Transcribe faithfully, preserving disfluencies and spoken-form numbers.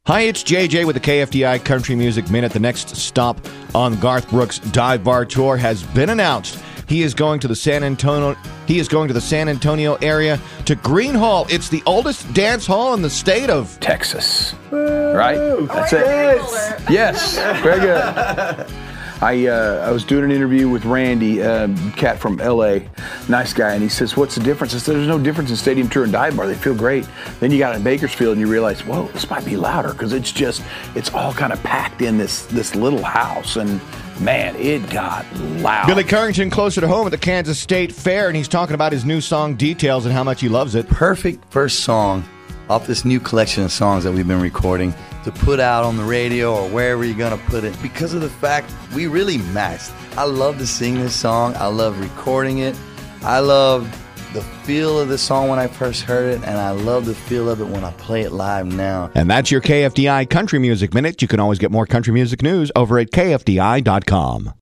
Hi, it's J J with the K F D I Country Music Minute. The next stop on Garth Brooks' Dive Bar Tour has been announced. He is going to the San Antonio. He is going to the San Antonio area to Green Hall. It's the oldest dance hall in the state of Texas. Right? That's it. Yes. Very good. I uh, I was doing an interview with Randy, uh, cat from L A, nice guy, and he says, "What's the difference?" I said, "There's no difference in Stadium Tour and Dive Bar. They feel great." Then you got it in Bakersfield, and you realize, "Whoa, this might be louder," because it's just it's all kind of packed in this this little house, and man, it got loud. Billy Currington closer to home at the Kansas State Fair, and he's talking about his new song Details and how much he loves it. Perfect first song off this new collection of songs that we've been recording to put out on the radio or wherever you're going to put it, because of the fact we really matched. I love to sing this song. I love recording it. I love the feel of the song when I first heard it, and I love the feel of it when I play it live now. And that's your K F D I Country Music Minute. You can always get more country music news over at K F D I dot com.